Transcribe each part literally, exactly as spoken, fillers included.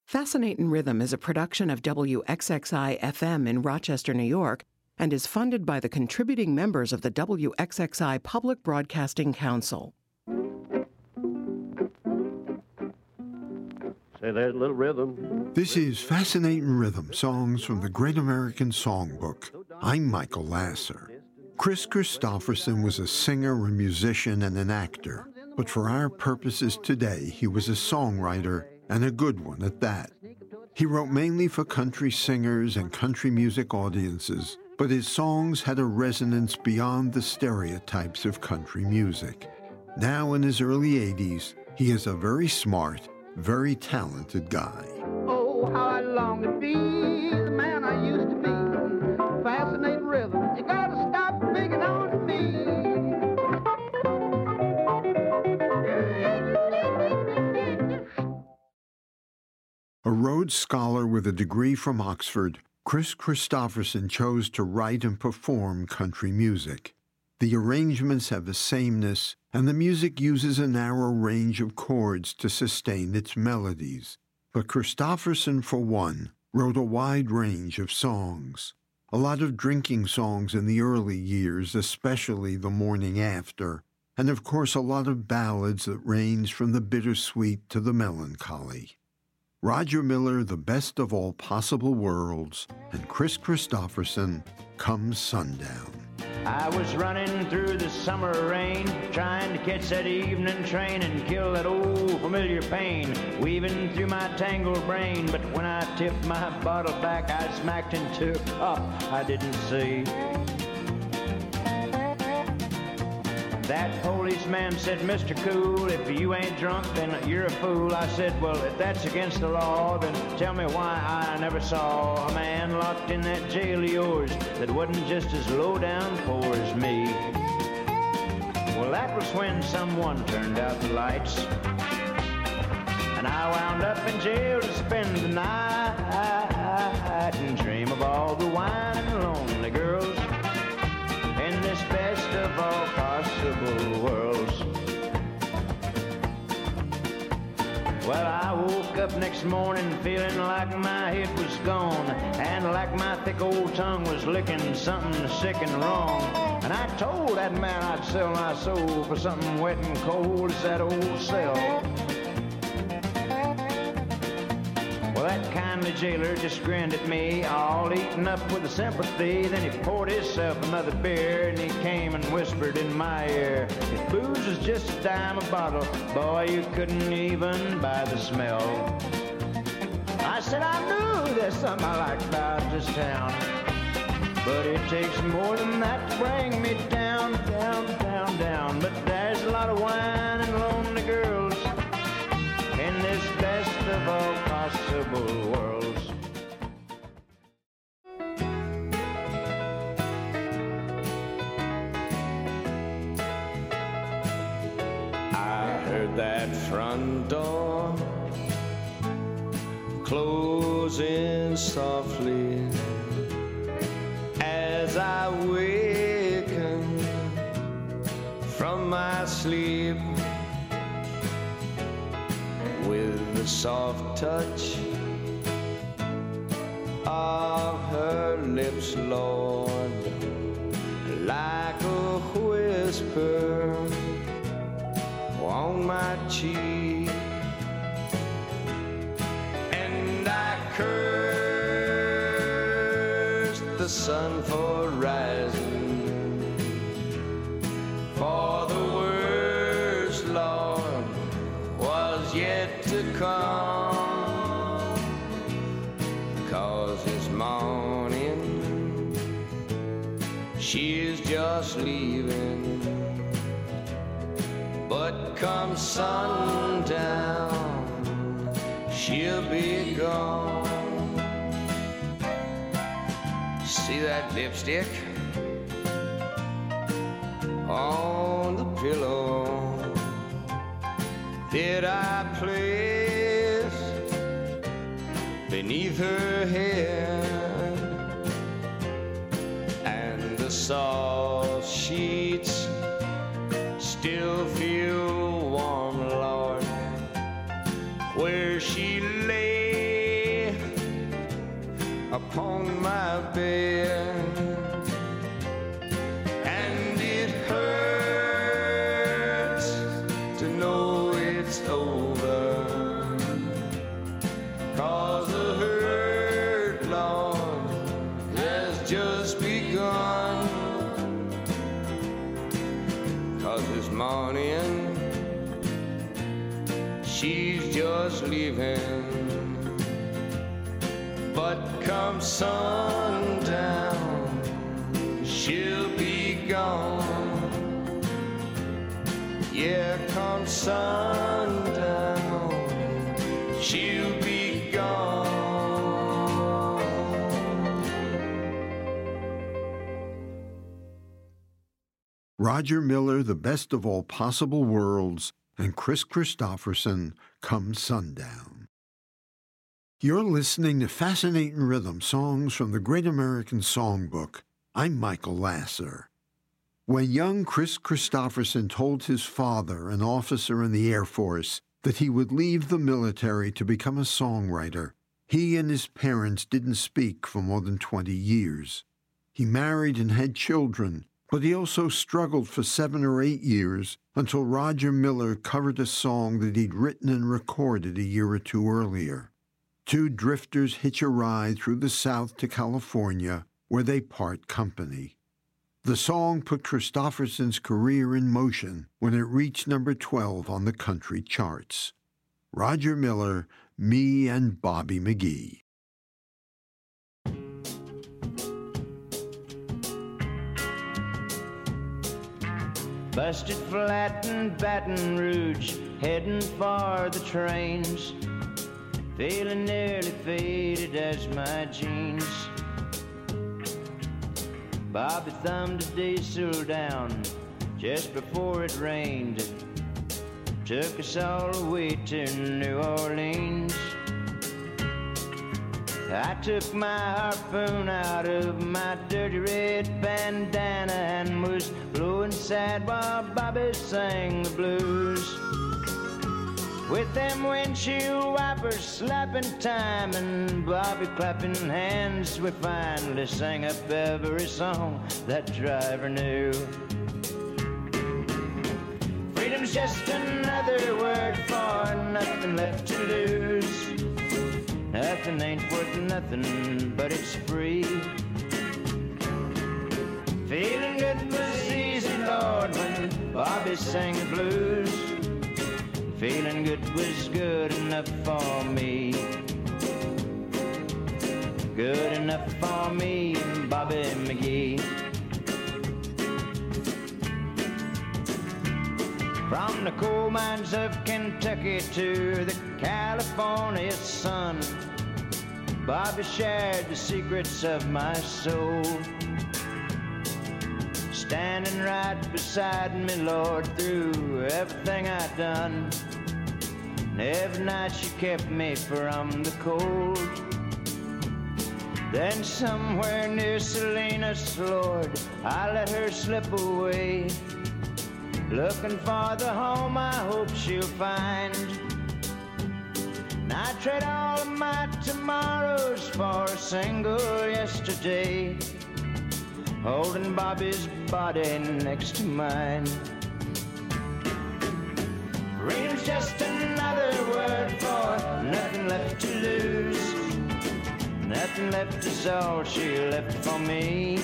Fascinatin' Rhythm is a production of W X X I F M in Rochester, New York, and is funded by the contributing members of the W X X I Public Broadcasting Council. Say that little rhythm. This is Fascinatin' Rhythm, songs from the Great American Songbook. I'm Michael Lasser. Kris Kristofferson was a singer, a musician, and an actor. But for our purposes today, he was a songwriter, and a good one at that. He wrote mainly for country singers and country music audiences, but his songs had a resonance beyond the stereotypes of country music. Now in his early eighties, he is a very smart, very talented guy. Oh, how I long to be the man I used to be. Fascinating rhythm, you gotta stop picking on me. A Rhodes Scholar with a degree from Oxford, Kris Kristofferson chose to write and perform country music. The arrangements have a sameness, and the music uses a narrow range of chords to sustain its melodies. But Kristofferson, for one, wrote a wide range of songs. A lot of drinking songs in the early years, especially The Morning After, and of course a lot of ballads that range from the bittersweet to the melancholy. Roger Miller, The Best of All Possible Worlds, and Kris Kristofferson, Come Sundown. I was running through the summer rain, trying to catch that evening train and kill that old familiar pain, weaving through my tangled brain. But when I tipped my bottle back, I smacked into a cup I didn't see. That policeman said, Mister Cool, if you ain't drunk, then you're a fool. I said, well, if that's against the law, then tell me why I never saw a man locked in that jail of yours that wasn't just as low down poor as me. Well, that was when someone turned out the lights, and I wound up in jail to spend the night and dream of all the wine and lonely girls in this best of all possible worlds. Well, I woke up next morning feeling like my head was gone, and like my thick old tongue was licking something sick and wrong. And I told that man I'd sell my soul for something wet and cold as that old cell. Well, that kindly jailer just grinned at me, all eaten up with a sympathy. Then he poured himself another beer, and he came and whispered in my ear, if booze was just a dime a bottle, boy, you couldn't even buy the smell. I said, I knew there's something I like about this town, but it takes more than that to bring me down, down, down, down. But there's a lot of wine and lonely girls in this best of all possible worlds. I heard that front door closing softly as I wakened from my sleep. With the soft touch of her lips, Lord, like a whisper on my cheek, and I cursed the sun for rising, for the worst, Lord, was yet to come, 'cause this morning she's just leaving, but come sundown she'll be gone. See that lipstick on the pillow? Did I place beneath her head? And the soft sheets still feel warm, Lord, where she lay upon my bed. And it hurts to know it's over, 'cause the hurt, Lord, has just begun. 'Cause this morning she's just leaving, but come sundown she'll be gone. Yeah, come sundown she'll be gone. Roger Miller, The Best of All Possible Worlds, and Kris Kristofferson, Come Sundown. You're listening to Fascinating Rhythm, songs from the Great American Songbook. I'm Michael Lasser. When young Kris Kristofferson told his father, an officer in the Air Force, that he would leave the military to become a songwriter, he and his parents didn't speak for more than twenty years. He married and had children, but he also struggled for seven or eight years until Roger Miller covered a song that he'd written and recorded a year or two earlier. Two drifters hitch a ride through the South to California, where they part company. The song put Kristofferson's career in motion when it reached number twelve on the country charts. Roger Miller, Me and Bobby McGee. Busted flat in Baton Rouge, heading for the trains, feeling nearly faded as my jeans. Bobby thumbed a diesel down just before it rained, took us all the way to New Orleans. I took my harpoon out of my dirty red bandana and was blowing sad while Bobby sang the blues. With them windshield wipers slapping time and Bobby clapping hands, we finally sang up every song that driver knew. Freedom's just another word for nothing left to lose. Nothing ain't worth nothing, but it's free. Feeling good was easy, Lord, when Bobby sang the blues. Feeling good was good enough for me. Good enough for me and Bobby McGee. From the coal mines of Kentucky to the California sun, Bobby shared the secrets of my soul. Standing right beside me, Lord, through everything I'd done. And every night she kept me from the cold. Then somewhere near Salinas, Lord, I let her slip away, looking for the home I hope she'll find. And I trade all of my tomorrows for a single yesterday, holding Bobby's body next to mine. Freedom's just another word for nothing left to lose. Nothing left is all she left for me.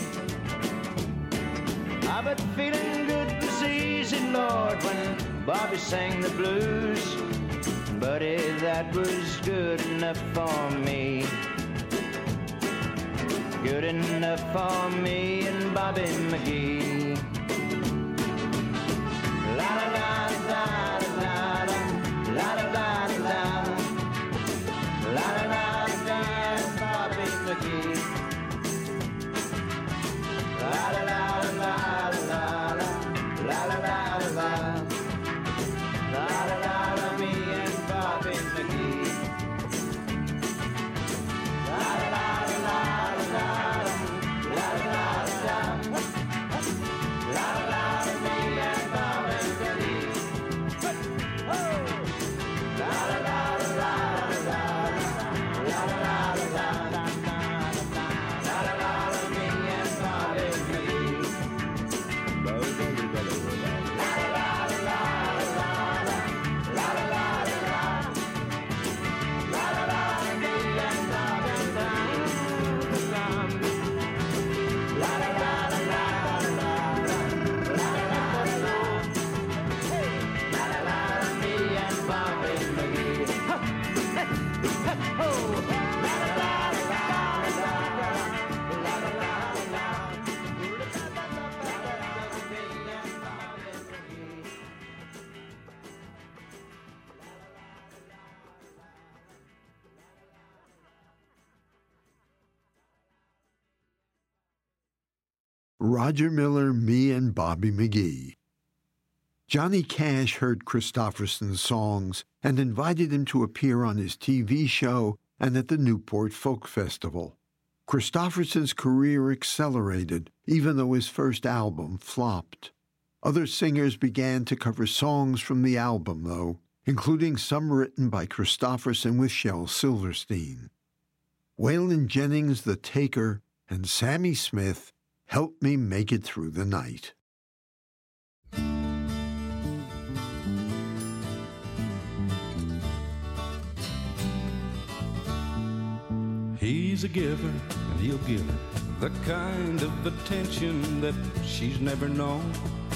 Ah, but feeling good was easy, Lord, when Bobby sang the blues. Buddy, that was good enough for me. Good enough for me and Bobby McGee. La la la la la la la la la la la la la la Bobby McGee. La la la la la la la la la la la la la me and Bobby McGee. La la la la la la la la la. Roger Miller, Me and Bobby McGee. Johnny Cash heard Kristofferson's songs and invited him to appear on his T V show and at the Newport Folk Festival. Kristofferson's career accelerated, even though his first album flopped. Other singers began to cover songs from the album, though, including some written by Kristofferson with Shel Silverstein. Waylon Jennings, The Taker, and Sammy Smith helped me make it through the night. He's a giver, and he'll give her the kind of attention that she's never known.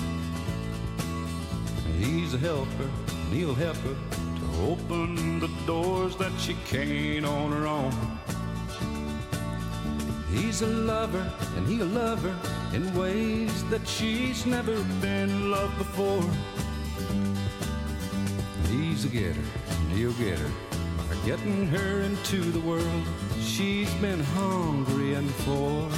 He's a helper, and he'll help her to open the doors that she can't on her own. He's a lover, and he'll love her in ways that she's never been loved before. He's a getter, and he'll get her by getting her into the world she's been hungering for.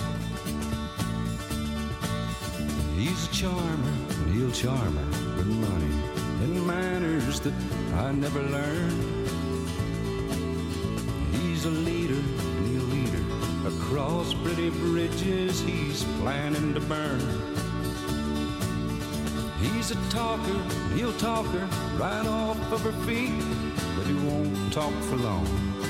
He's a charmer, and he'll charm her with money and manners that I never learned. He's a leader, and he'll lead her across pretty bridges he's planning to burn. He's a talker, and he'll talk her right off of her feet, but he won't talk for long.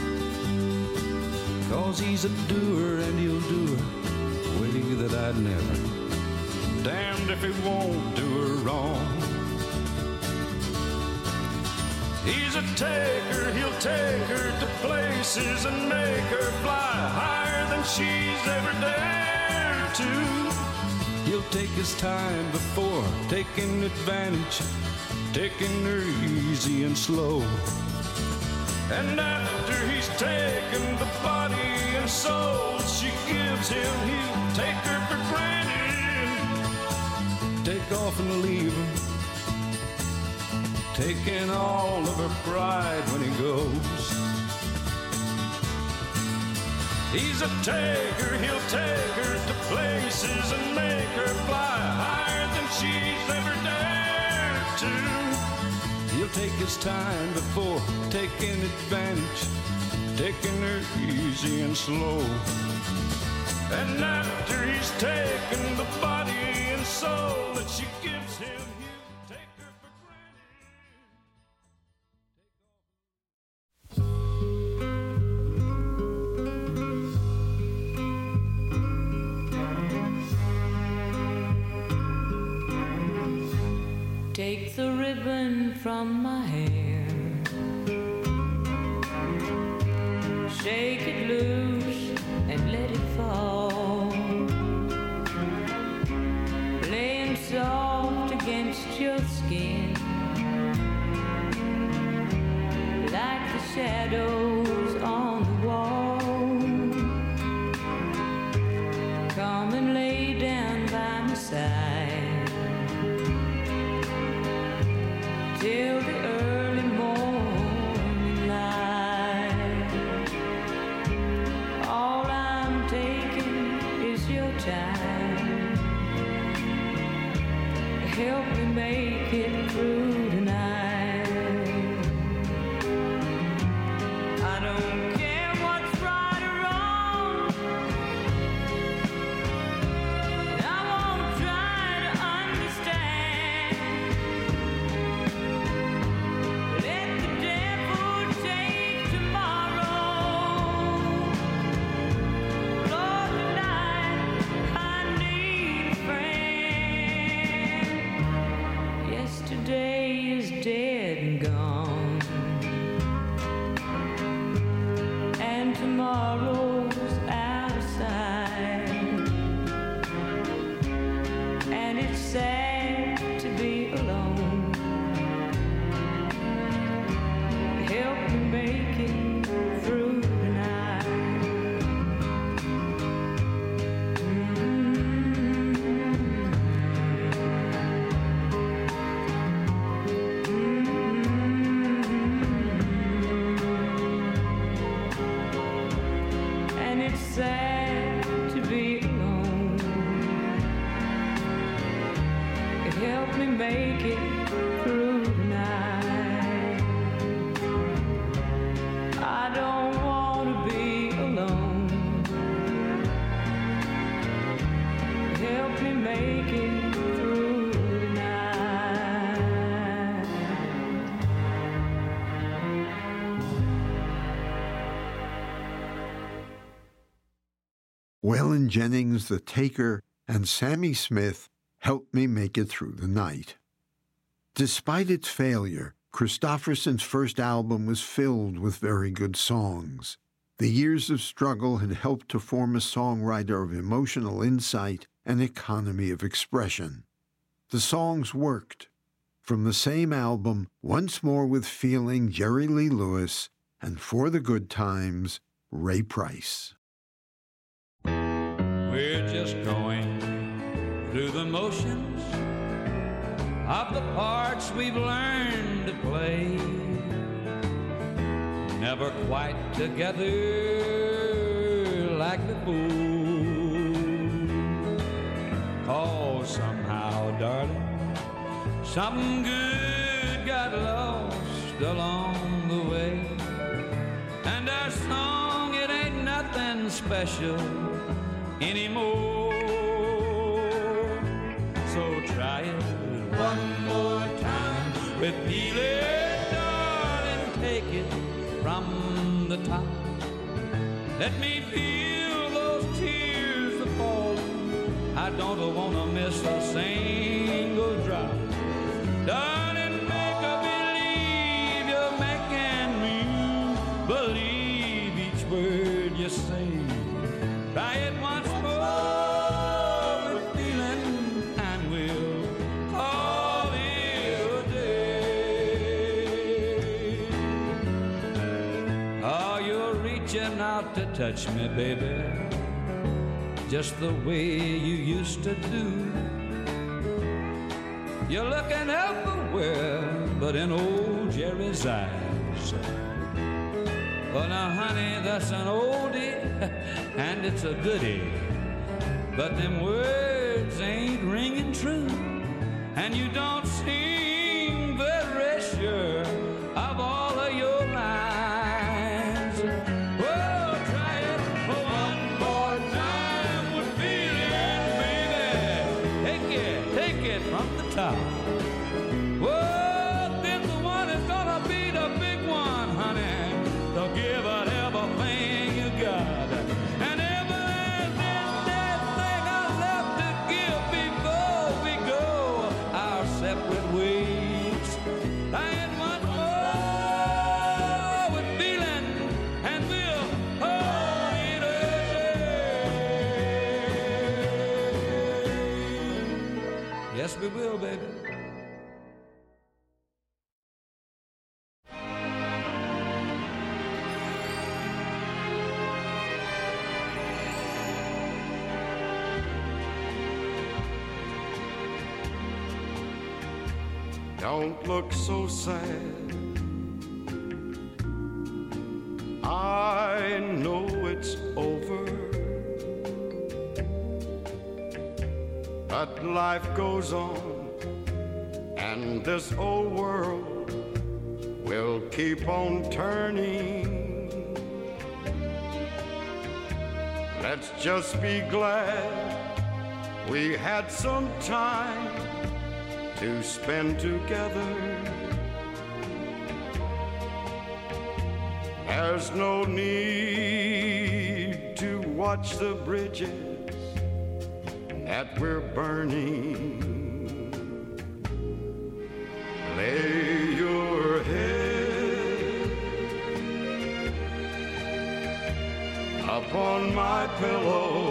'Cause he's a doer, and he'll do her a way that I'd never. Damned if he won't do her wrong. He's a taker, he'll take her to places and make her fly higher than she's ever dared to. He'll take his time before taking advantage, taking her easy and slow. And after he's taken the body and soul she gives him, he'll take her for granted, take off and leave her, taking all of her pride when he goes. He's a taker, he'll take her to places and make her fly higher than she's ever dared to. He'll take his time before taking advantage, taking her easy and slow. And after he's taken the body and soul that she gives him, he'll take her for granted. Take the ribbon from my hair, shake it loose and let it fall, laying soft against your skin, like the shadows on the wall. Come and lay down by my side till the early morning light. All I'm taking is your time. Help me make it through tonight. I don't care what's right or wrong, and I won't try to understand. Let the devil take tomorrow. Lord, tonight I need a friend. Yesterday is dead and gone, and tomorrow's out of sight. And it's sad to be alone. Help me make it through sad to be alone. It helped me make it through the night. I don't want to be alone. It helped me make it through the night. Waylon Jennings, The Taker, and Sammy Smith helped me make it through the night. Despite its failure, Kristofferson's first album was filled with very good songs. The years of struggle had helped to form a songwriter of emotional insight and economy of expression. The songs worked. From the same album, Once More with Feeling, Jerry Lee Lewis, and For the Good Times, Ray Price. We're just going through the motions of the parts we've learned to play. Never quite together like before. 'Cause somehow, darling, something good got lost along the way. And our song, it ain't nothing special anymore. So try it one more time with feeling, darling, take it from the top. Let me feel those tears that fall. I don't want to miss a single drop. Darling, make a believe you're making me believe each word you say. Try it once more with feeling, and we'll call it a day. Oh, you're reaching out to touch me, baby, just the way you used to do. You're looking everywhere but in old Jerry's eyes. Well, now, honey, that's an oldie, and it's a goodie. But them words ain't ringing true, and you don't seem very sure of all of your lines. Well, try it one more time with feeling, baby. Take it, take it from the top. Whoa, this one is gonna be the big one, honey. So give it everything you got, and everything that thing I left to give before we go our separate ways. And once more with feeling, and we'll hold it a day. Yes, we will, baby. Don't look so sad. I know it's over, but life goes on, and this old world will keep on turning. Let's just be glad we had some time to spend together. There's no need to watch the bridges that we're burning. Lay your head upon my pillow.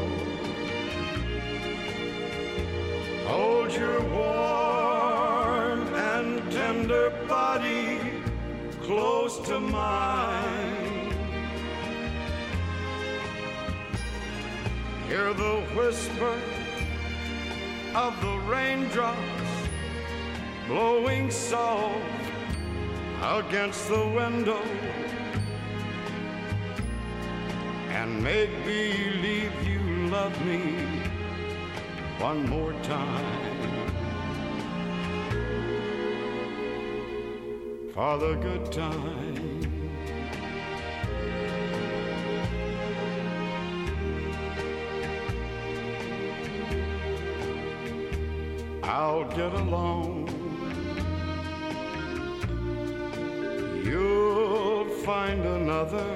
Hold your warm and tender body close to mine. Hear the whisper of the raindrops blowing soft against the window, and and make believe you love me one more time. For the good time. I'll get along. You'll find another,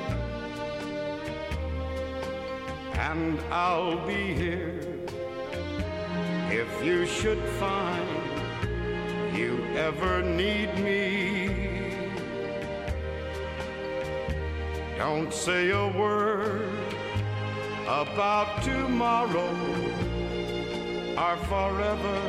and I'll be here if you should find you ever need me. Don't say a word about tomorrow or forever.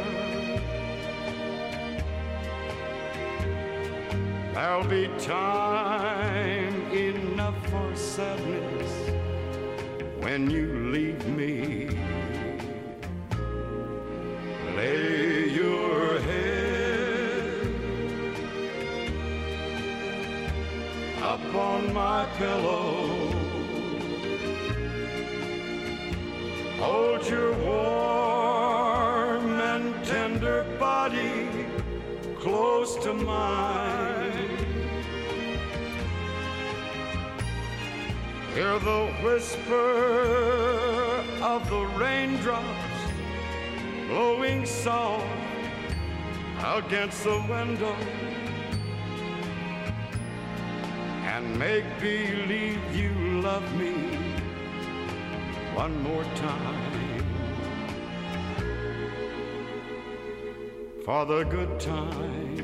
There'll be time enough for sadness when you leave me. Lay your head upon my pillow. Hold your warm and tender body close to mine. Hear the whisper of the raindrops blowing soft against the window, and make believe you love me one more time. For the good time.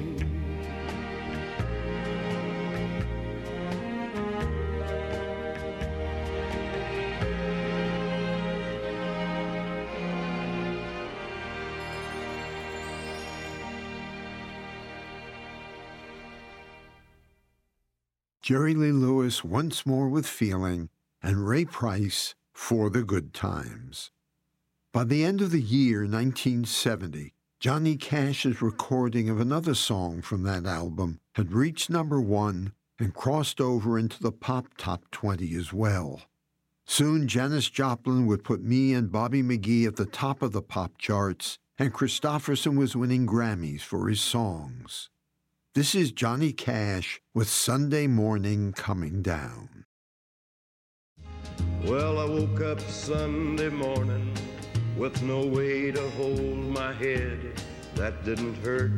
Jerry Lee Lewis once more with Feeling, and Ray Price For the Good Times. By the end of the year nineteen seventy, Johnny Cash's recording of another song from that album had reached number one and crossed over into the pop top twenty as well. Soon Janis Joplin would put me and Bobby McGee at the top of the pop charts, and Kristofferson was winning Grammys for his songs. This is Johnny Cash with Sunday Morning Coming Down. Well, I woke up Sunday morning with no way to hold my head that didn't hurt.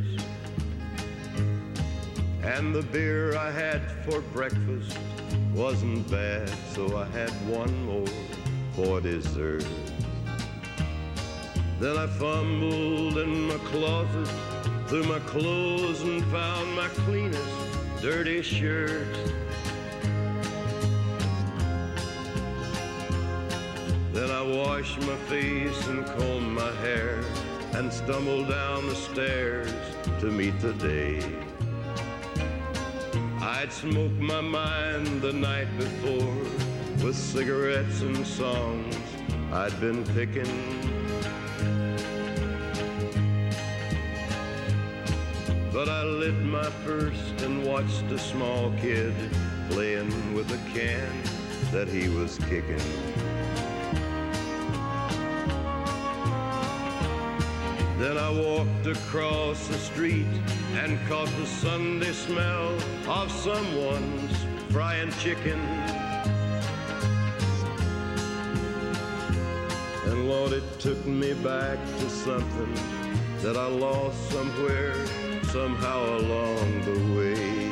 And the beer I had for breakfast wasn't bad, so I had one more for dessert. Then I fumbled in my closet through my clothes and found my cleanest dirty shirt. Then I washed my face and combed my hair and stumbled down the stairs to meet the day. I'd smoked my mind the night before with cigarettes and songs I'd been picking. But I lit my first and watched a small kid playing with a can that he was kicking. Then I walked across the street and caught the Sunday smell of someone's frying chicken. And Lord, it took me back to something that I lost somewhere, somehow along the way.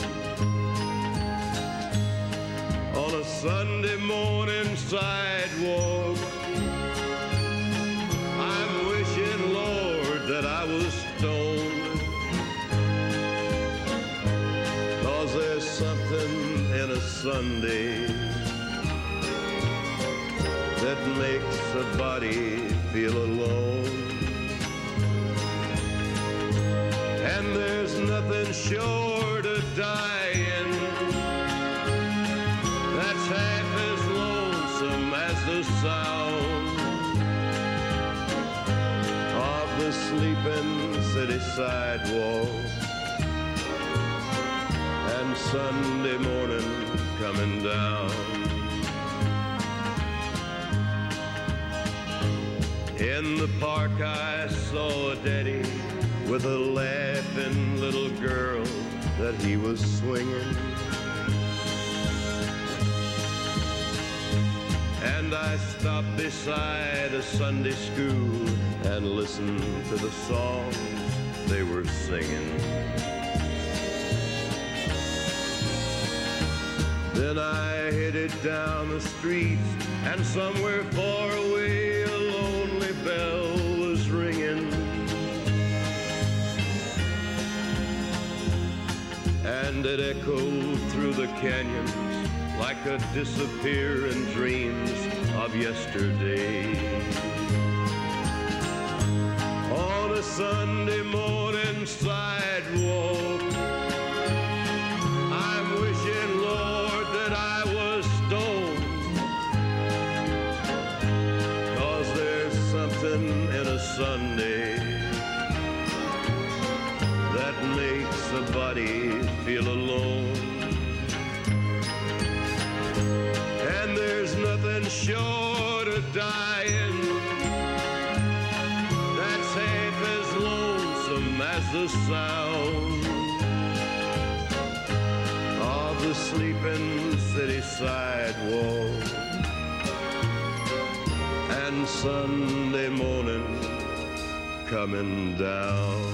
On a Sunday morning sidewalk, I'm wishing, Lord, that I was stoned. 'Cause there's something in a Sunday that makes a body feel alone. And there's nothing short of dying that's half as lonesome as the sound of the sleeping city sidewalk and Sunday morning coming down. In the park I saw a daddy with a laughing little girl that he was swinging. And I stopped beside a Sunday school and listened to the songs they were singing. Then I headed down the street, and somewhere far away a lonely bell was ringing. And it echoed through the canyons like a disappearing dreams of yesterday. On a Sunday morning sidewalk, I'm wishing, Lord, that I was stoned, 'cause there's something in a Sunday that makes a body feel alone. And there's nothing short of dying that's half as lonesome as the sound of the sleeping city sidewalk. And Sunday morning coming down.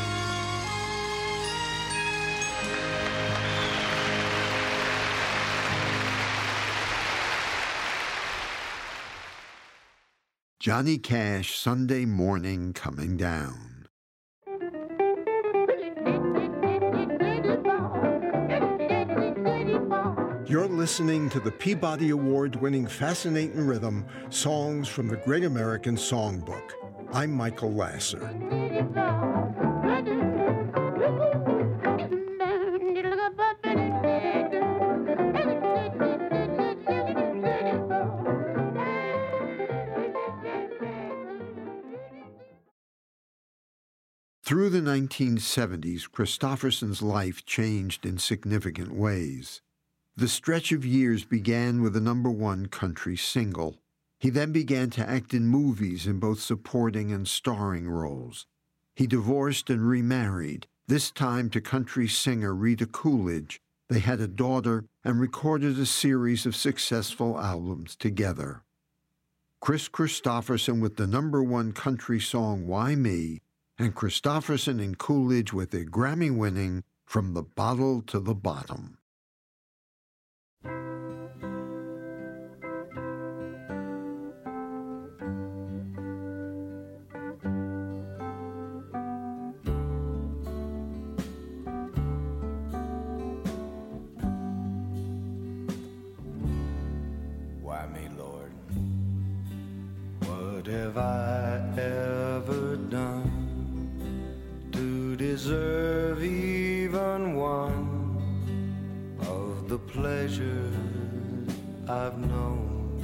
Johnny Cash, Sunday Morning Coming Down. You're listening to the Peabody Award-winning Fascinating Rhythm, Songs from the Great American Songbook. I'm Michael Lasser. Through the nineteen seventies, Kristofferson's life changed in significant ways. The stretch of years began with a number one country single. He then began to act in movies in both supporting and starring roles. He divorced and remarried, this time to country singer Rita Coolidge. They had a daughter and recorded a series of successful albums together. Kris Kristofferson with the number one country song Why Me, and Kristofferson and Coolidge with their Grammy-winning From the Bottle to the Bottom. Why me, Lord? What have I ever done to deserve even one of the pleasures I've known?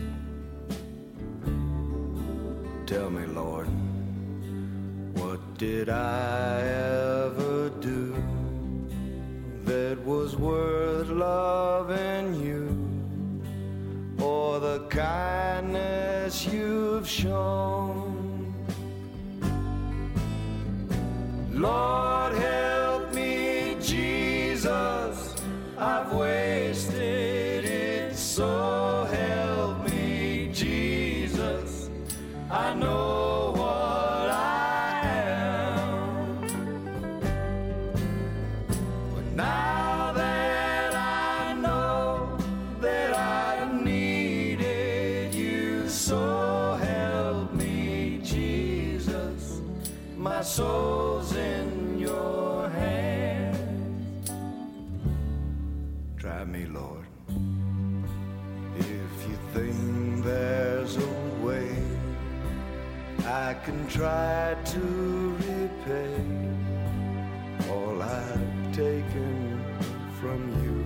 Tell me, Lord, what did I ever do that was worth loving you, or the kindness you've shown? Lord, help me, Jesus, I've wasted it, so help me, Jesus, I know what I am. But now that I know that I needed you, so help me, Jesus, my soul's in your hands. Try me, Lord, if you think there's a way I can try to repay all I've taken from you.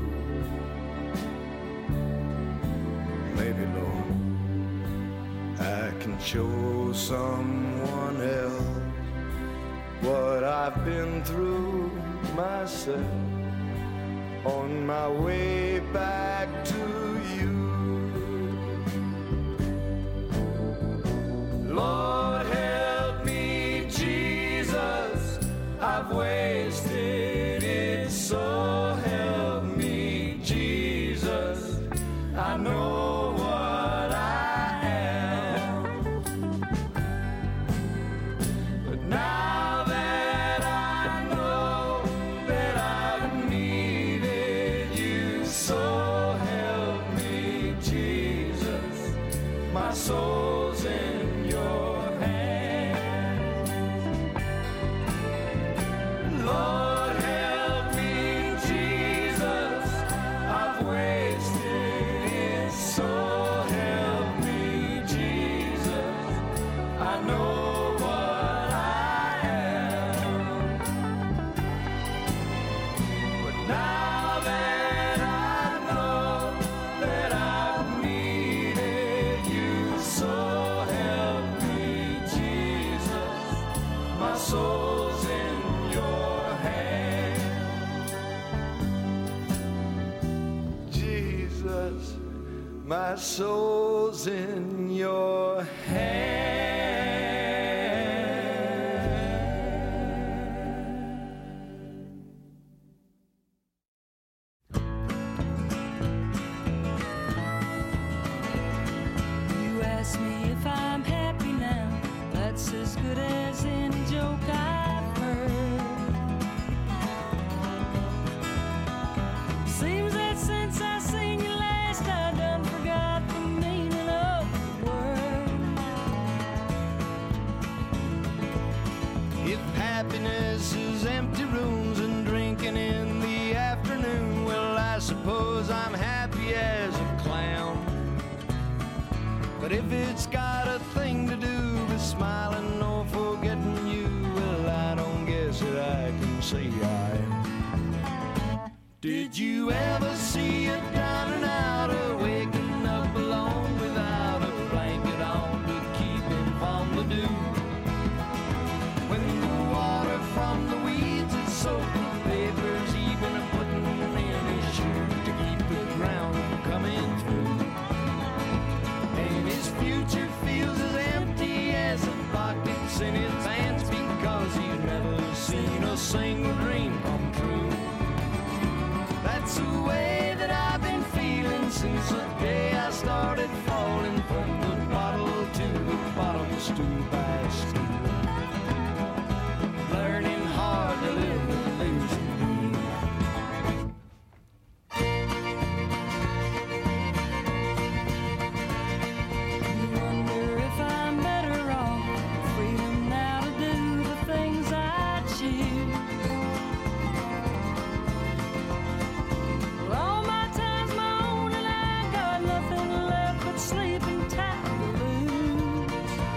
Maybe, Lord, I can show someone else what I've been through myself on my way back to you. Lord, help my soul's in your hands. Lord, help me, Jesus, I've wasted it. So help me, Jesus, I know what I am. But now that I know that I've needed you, so help me, Jesus, my soul's in your hands. Jesus, my soul's in your hands. You ask me if I'm happy now. That's as good as any joke I've heard. Seems that since I seen you last, I done forgot the meaning of the word. If happiness is empty rooms and drinking in the afternoon, well, I suppose I'm happy as a clown. But if it's got a thing to do with smiling or forgetting you, well, I don't guess that I can say I am. Did you ever see a down and outer waking up alone without a blanket on to keep him from the dew? When the water from the weeds is soaked with vapors, even a putting in his shoe to keep the ground from coming through. And his future feels as empty as the pockets in his pants because he's never seen a single dream come true. That's the way that I've been feeling since the day I started falling from the bottle to the bottom, stool by stool. Learning hard to live with losing me. You wonder if I'm better off, freedom now to do the things I choose. Well, all my time's my own and I got nothing left but sleeping tight to lose.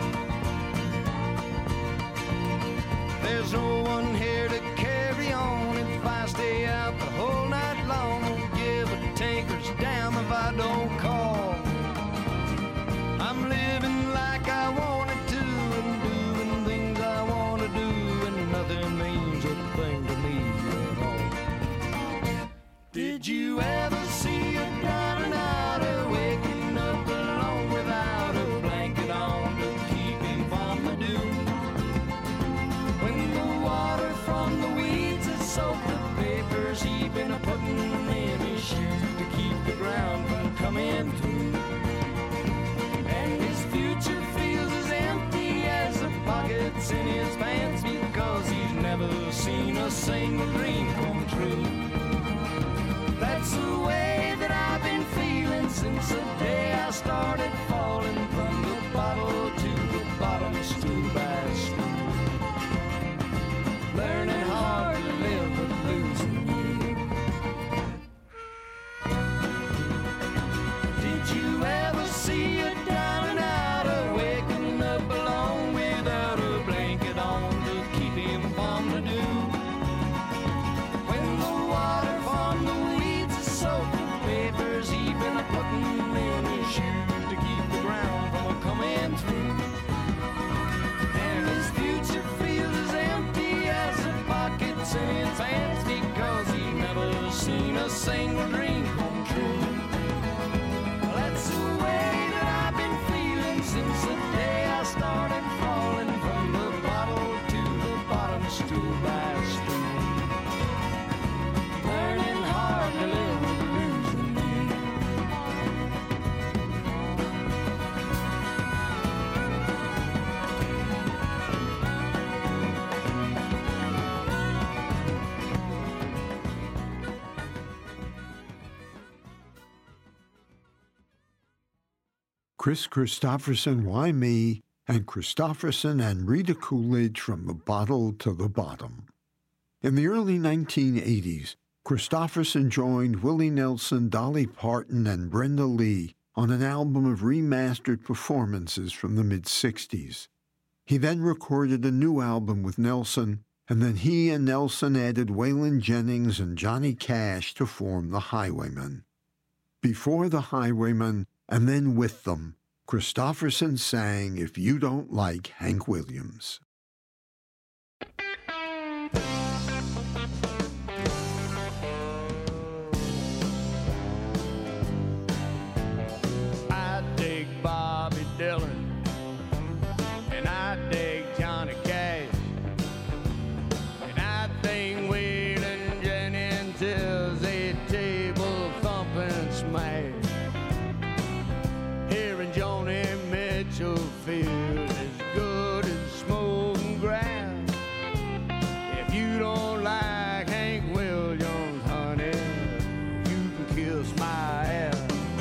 There's no one here to carry on if I stay out the whole night long. Won't give a taker's damn if I don't call. I'm living like I wanted to and doing things I want to do, and nothing means a thing to me at all. Did you ever see a down and outer waking up alone without a blanket on to keep him from the dew? When the water from the weeds is soaked with vapors, he been a putting in his shoes to keep the ground from coming through. And his future feels as empty as the pockets in his pants because he's never seen a single dream come true. That's the way that I've been feeling since the day I started falling from the bottle to the bottom, stool by stool. Learning hard to live with losing you. Did you ever see a down and outer waking up alone without a blanket on to keep him from the dew? When the water from the weeds is soaked with vapors, he been a putting in his shoes to keep the ground from coming through. And his future feels as empty as the pockets in his pants because he's never seen a single dream come true. Well, that's the way that I've been feeling since the day I started falling from the bottle to the bottom, stool by stool. Learning hard to live with losing you. Kris Kristofferson, Why Me, and Kristofferson and Rita Coolidge, From the Bottle to the Bottom. In the early nineteen eighties, Kristofferson joined Willie Nelson, Dolly Parton, and Brenda Lee on an album of remastered performances from the mid-sixties. He then recorded a new album with Nelson, and then he and Nelson added Waylon Jennings and Johnny Cash to form the Highwaymen. Before the Highwaymen, and then with them, Kristofferson sang If You Don't Like Hank Williams. I dig Bobby Dylan, and I dig Johnny Cash, and I think Waylon Jennings is a table thumping smash. Hearing Joni Mitchell feels as good as smoking grass. If you don't like Hank Williams, honey, you can kiss my ass.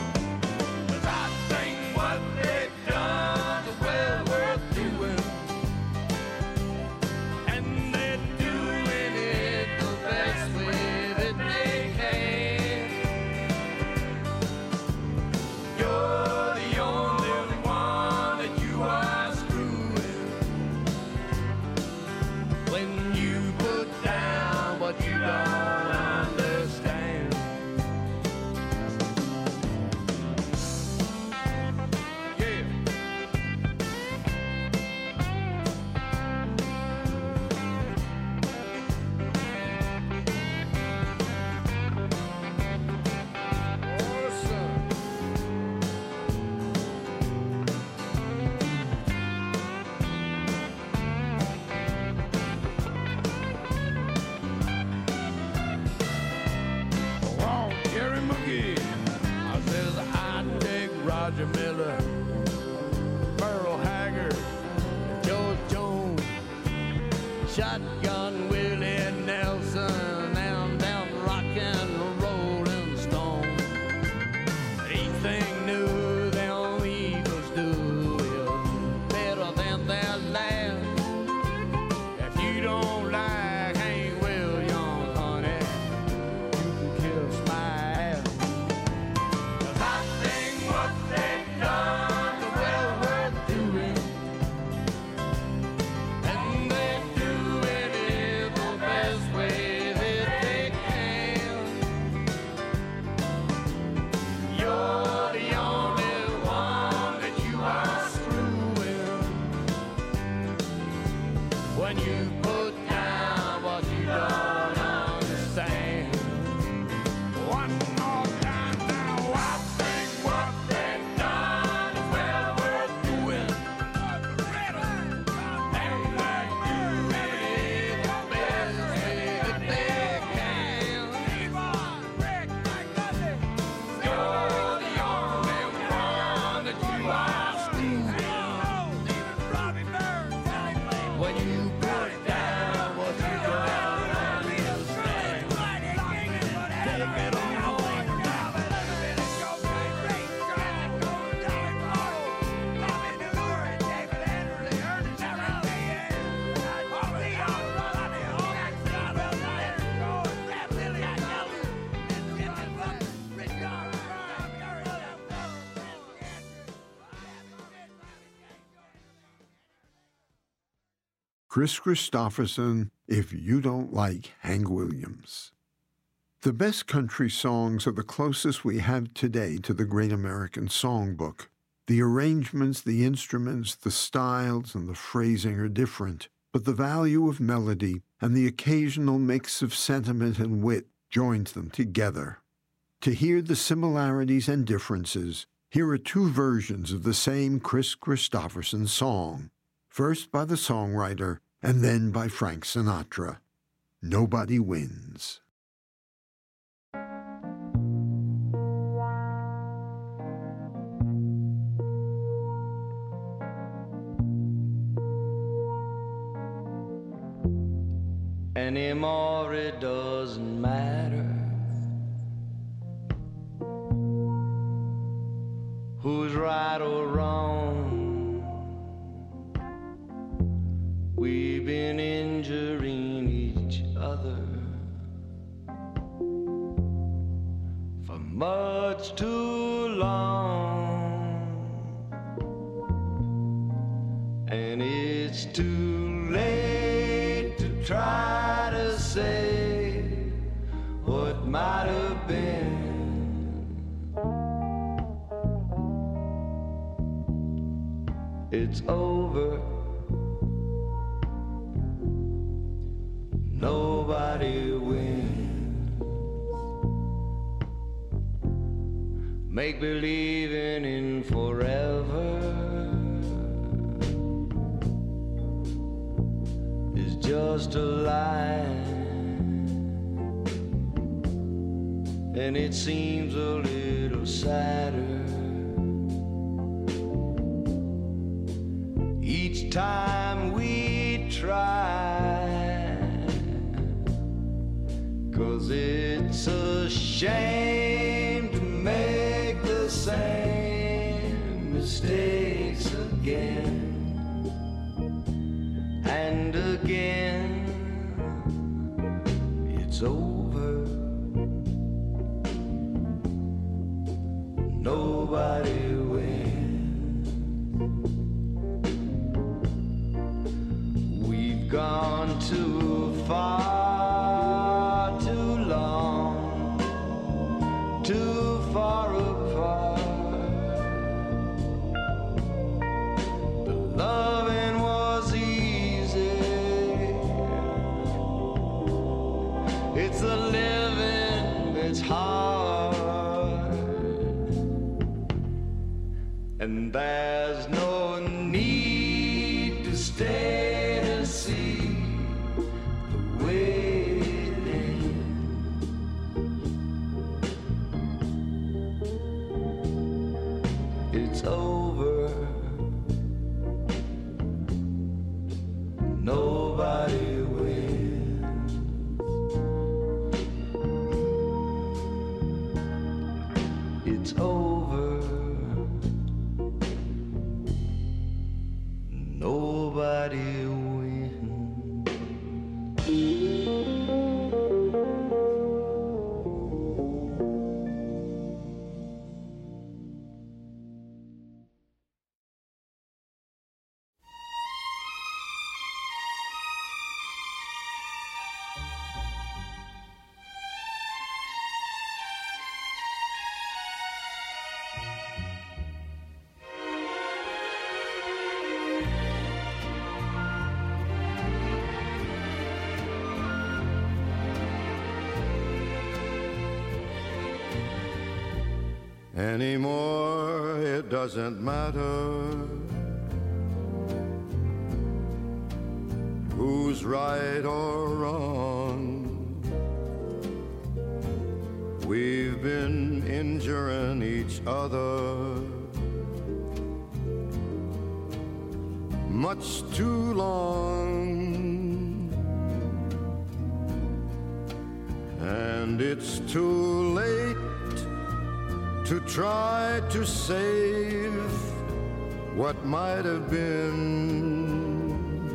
Roger Miller, Merle Haggard, George Jones, Shotgun Willie Nelson, and them rockin' Rolling Stone. Anything new them Eagles do is better than their last. If you don't like Hank Williams, honey, you can kiss my ass. 'Cause I think what they've done is well worth doing, and they do it in the best way that they can. You're the only one that you are screwing when you put down what you don't understand. One more time now, I think what they've done is well worth doing, and they do it in the best way that they can. You're the only one that you are screwing when you put down what you don't understand. Take it on home. Kris Kristofferson, If You Don't Like Hank Williams. The best country songs are the closest we have today to the Great American Songbook. The arrangements, the instruments, the styles, and the phrasing are different, but the value of melody and the occasional mix of sentiment and wit joins them together. To hear the similarities and differences, here are two versions of the same Kris Kristofferson song, first by the songwriter and then by Frank Sinatra. Nobody Wins. Anymore it doesn't matter who's right or wrong. We've been injuring each other for much too long, and it's too late to try to say what might have been. It's over. Nobody wins. Make believing in forever is just a lie, and it seems a little sadder each time we try. 'Cause it's a shame to make the same mistakes again and again. It's over. Nobody wins. We've gone too far, too far apart. The loving was easy, it's the living that's hard, and there's no need to stay to see the way. It's over. Nobody wins. It's over. Nobody wins. Anymore, it doesn't matter who's right or wrong. We've been injuring each other much too long, and it's too late to try to save what might have been.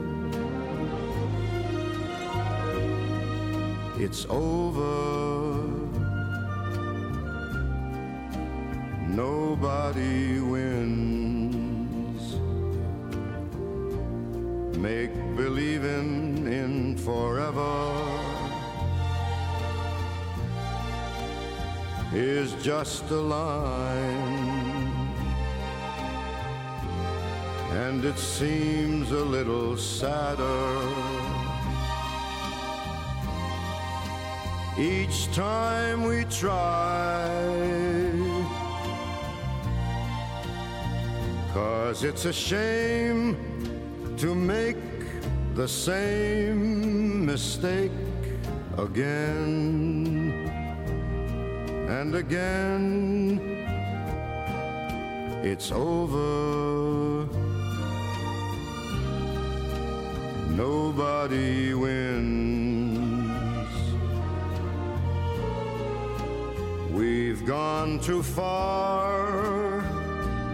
It's over. Nobody wins. Make believing in forever is just a line, and it seems a little sadder each time we try, 'cause it's a shame to make the same mistake again and again. It's over. Nobody wins. We've gone too far,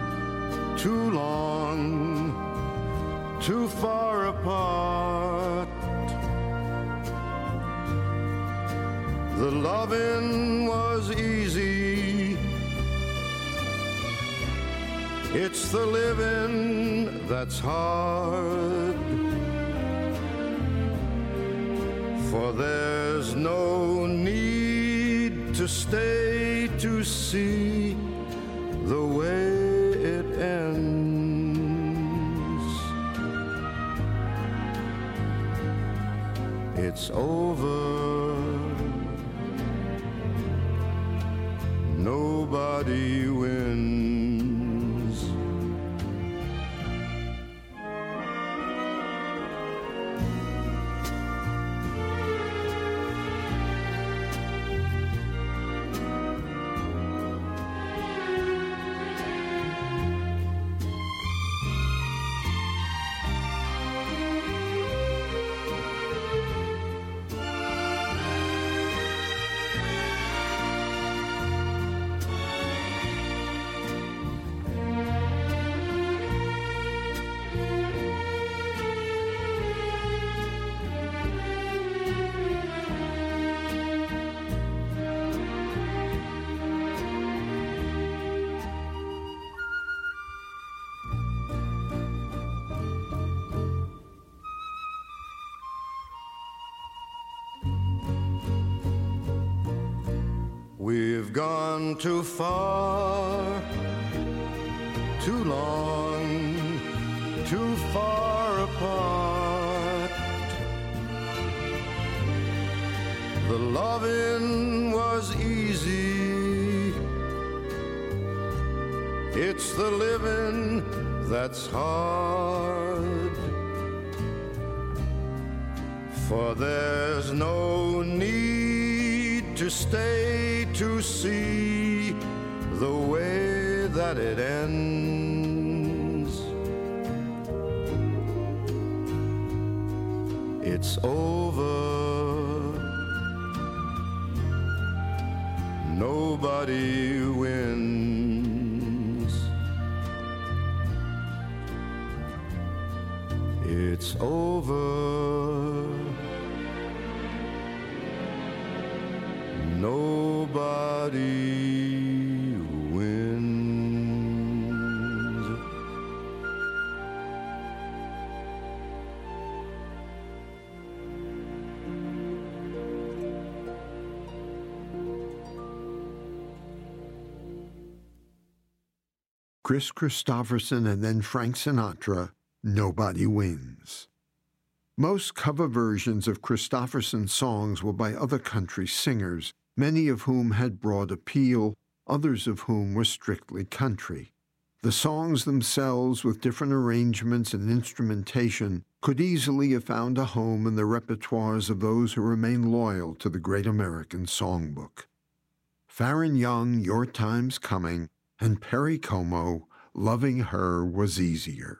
too long, too far apart. The loving was easy, it's the living that's hard. For there's no need to stay to see the way it ends. It's over, nobody wins. We've gone too far, too long, too far apart. The loving was easy, it's the living that's hard. For there's no need to stay to see the way that it ends. It's over, nobody wins. It's over, nobody wins. Kris Kristofferson and then Frank Sinatra, Nobody Wins. Most cover versions of Kristofferson's songs were by other country singers, many of whom had broad appeal, others of whom were strictly country. The songs themselves, with different arrangements and instrumentation, could easily have found a home in the repertoires of those who remain loyal to the great American songbook. Faron Young, Your Time's Coming, and Perry Como, Loving Her Was Easier.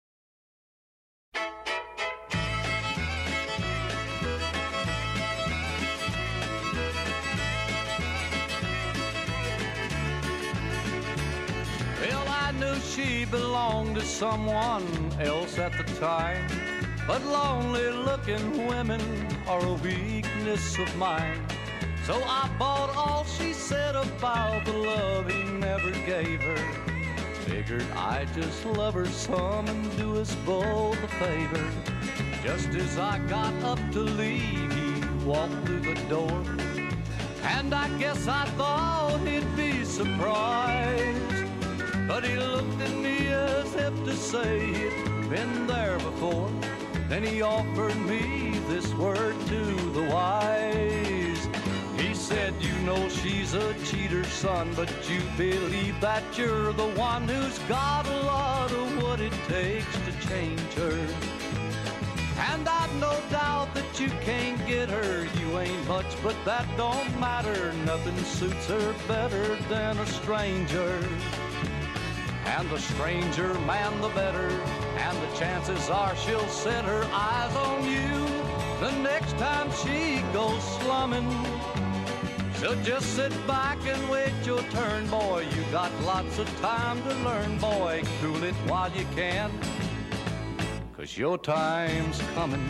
She belonged to someone else at the time, but lonely-looking women are a weakness of mine. So I bought all she said about the love he never gave her. Figured I'd just love her some and do us both a favor. Just as I got up to leave, he walked through the door, and I guess I thought he'd be surprised. But he looked at me as if to say he'd been there before. Then he offered me this word to the wise. He said, you know she's a cheater, son, but you believe that you're the one who's got a lot of what it takes to change her. And I've no doubt that you can't get her. You ain't much, but that don't matter. Nothing suits her better than a stranger. And the stranger, man, the better. And the chances are she'll set her eyes on you the next time she goes slumming. So just sit back and wait your turn, boy. You got lots of time to learn, boy. Cool it while you can, 'cause your time's coming.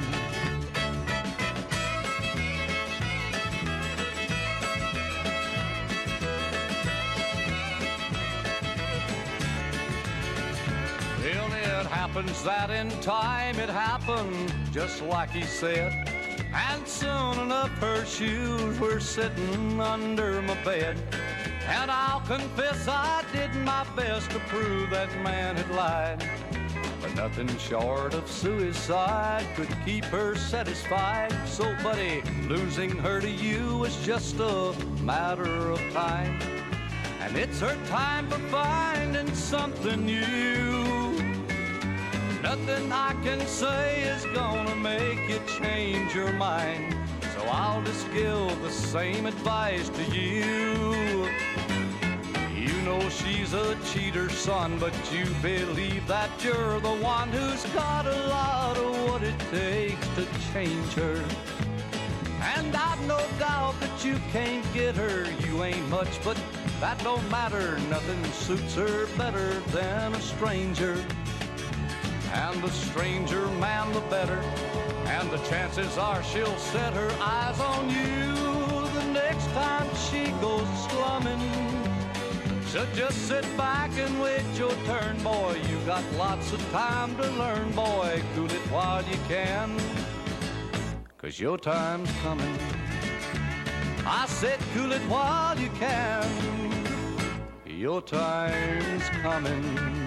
Well, it happens that in time it happened just like he said. And soon enough her shoes were sitting under my bed. And I'll confess I did my best to prove that man had lied. But nothing short of suicide could keep her satisfied. So buddy, losing her to you was just a matter of time. And it's her time for finding something new. Nothing I can say is gonna make you change your mind. So I'll just give the same advice to you. You know she's a cheater, son, but you believe that you're the one who's got a lot of what it takes to change her. And I've no doubt that you can't get her. You ain't much, but that don't matter. Nothing suits her better than a stranger. And the stranger man the better. And the chances are she'll set her eyes on you the next time she goes slumming. So just sit back and wait your turn, boy. You got lots of time to learn, boy. Cool it while you can, 'cause your time's coming. I said cool it while you can. Your time's coming.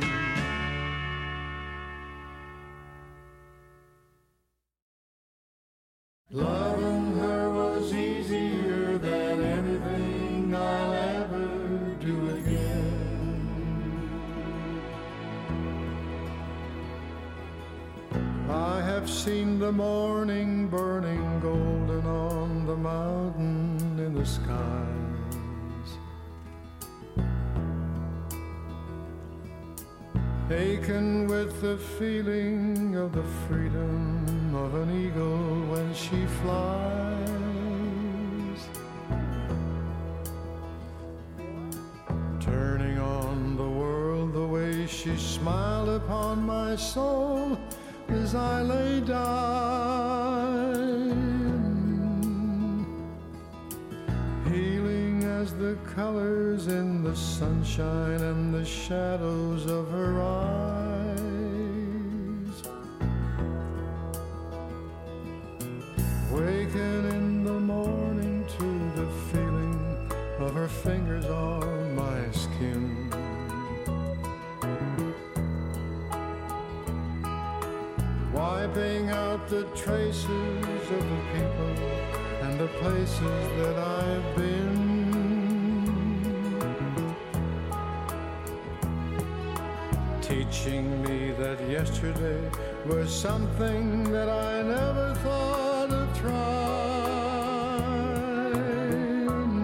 Loving her was easier than anything I'll ever do again. I have seen the morning burning golden on the mountain in the skies, aching with the feeling of the freedom of an eagle when she flies, turning on the world the way she smiled upon my soul as I lay dying, healing as the colors in the sunshine and the shadows of her eyes. Waking in the morning to the feeling of her fingers on my skin, wiping out the traces of the people and the places that I've been, teaching me that yesterday was something that I never thought of trying,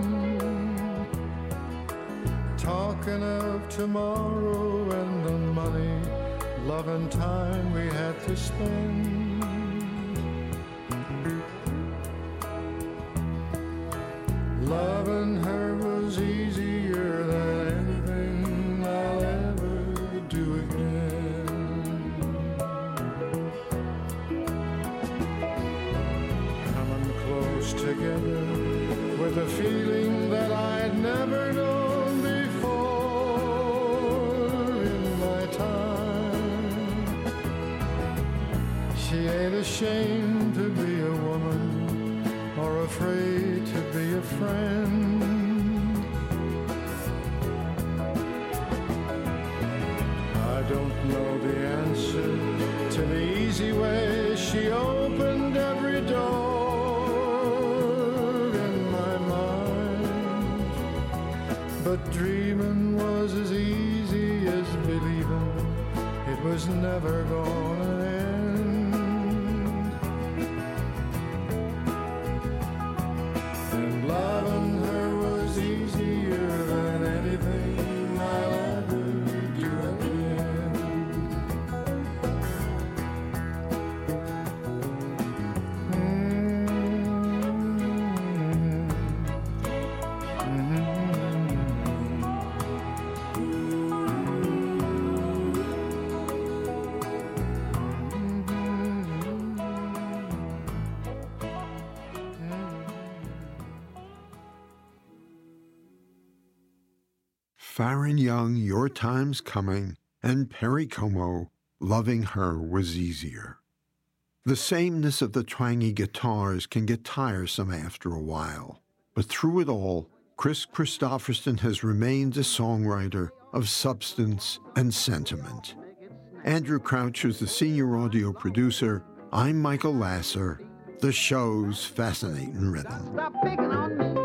talking of tomorrow and the money, love and time we had to spend. Loving her was easier than anything I'll ever do again. Coming close together with a feeling that I'd never known before in my time. She ain't ashamed to be a woman or afraid to be a friend. I don't know the answer to the easy way she opened every door in my mind, but dreaming was as easy as believing it was never gonna end. And loving her was easier than anything I'll ever do again. Mm-hmm. Farron Young, Your Time's Coming, and Perry Como, Loving Her Was Easier. The sameness of the twangy guitars can get tiresome after a while, but through it all, Kris Kristofferson has remained a songwriter of substance and sentiment. Andrew Crouch is the senior audio producer. I'm Michael Lasser. The show's Fascinating Rhythm. Stop picking on me.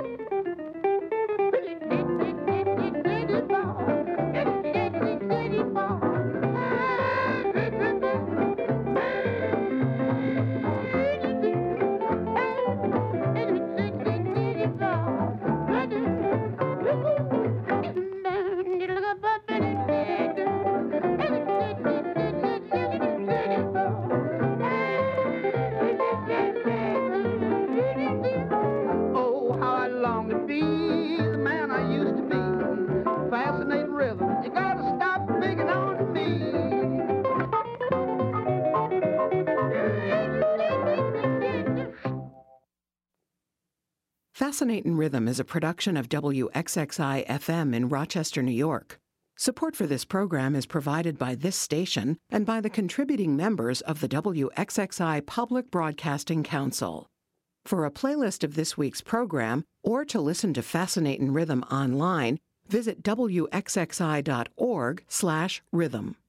Fascinating Rhythm is a production of W X X I F M in Rochester, New York. Support for this program is provided by this station and by the contributing members of the W X X I Public Broadcasting Council. For a playlist of this week's program, or to listen to Fascinating Rhythm online, visit W X X I dot org slash rhythm.